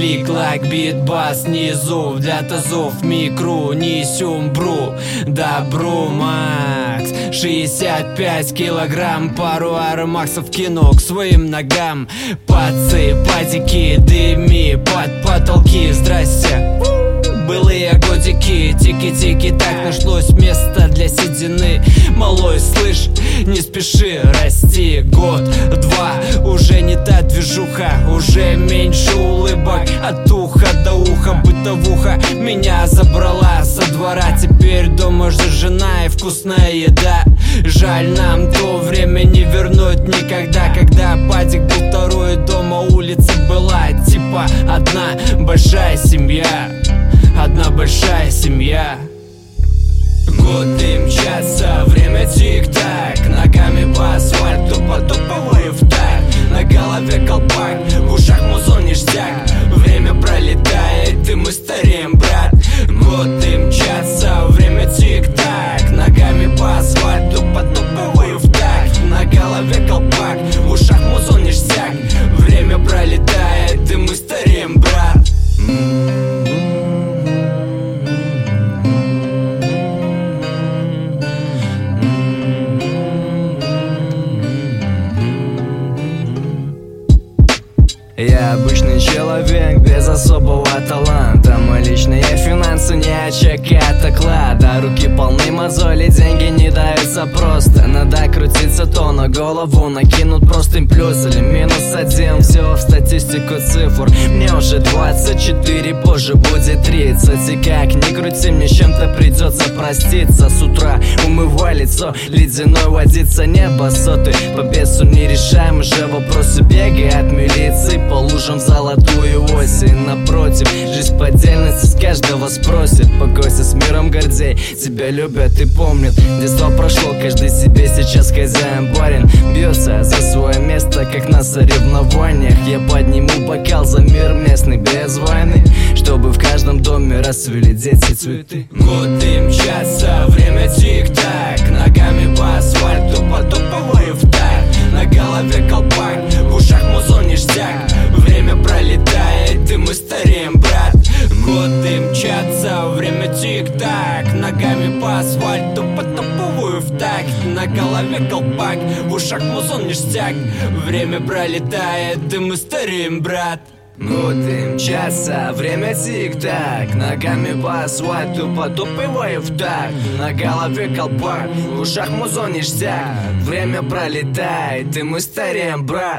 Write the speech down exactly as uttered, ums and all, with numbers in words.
клик-клак, бит-бас снизу, для тазов микру, несем бру, добру, Макс. Шестьдесят пять килограмм, пару аромаксов кину к своим ногам. Пацы, патики, дыми под потолки, здрасте. Былые годики, тики-тики, так нашлось место для седины. Малой, слышь, не спеши расти. Год, два, уже не та движуха, уже меньше улыбок от уха до уха. Бытовуха меня забрала со двора, теперь дома же жена и вкусная еда. Жаль, нам то время не вернуть никогда, когда падик был второй, дома улица была типа одна большая семья. Одна большая семья. Годы мчатся, время тик-так, ногами по асфальту потопываю в так. На голове колпак, в ушах музон ништяк. Время пролетает, и мы стареем, брат. Годы мчатся, время тик-так, ногами по асфальту потопываю в так. На голове колпак, в ушах музон ништяк. Время пролетает, и мы стареем, брат. Я обычный человек без особого таланта. Мой личные финансы не очаг, это клад. А руки полны мозоли, деньги не даются просто. Надо крутиться, то на голову накинут простым плюс или минус один. Все в статистику цифр. Мне уже двадцать четыре, позже будет тридцать. И как ни крути, мне чем-то придется проститься. С утра умывай лицо, ледяной водится небо соты. По бесу не решаем уже вопросы, бегай от милиции по лужам в золотую осень. Напротив, жизнь по отдельности с каждого спросит. Покойся с миром, гордей, тебя любят и помнят. Детство прошло, каждый себе сейчас хозяин, барин. Бьется за свое место, как на соревнованиях. Я подниму бокал за мир местный без войны, чтобы в каждом доме расцвели дети цветы. Годы мчатся, время тик-так, ногами по асфальту потопываю в так. На голове колпак, в ушах музон ништяк. Время пролетает, и мы стареем, брат. Годы мчатся, время тик-так, ногами по асфальту потопываю в так. На голове колпак, в ушах музон ништяк. Время пролетает, и мы стареем, брат. Годы мчатся, время тик-так, ногами по асфальту потопываю в так. На голове колпак, в ушах музон ништяк. Время пролетает, и мы стареем, брат.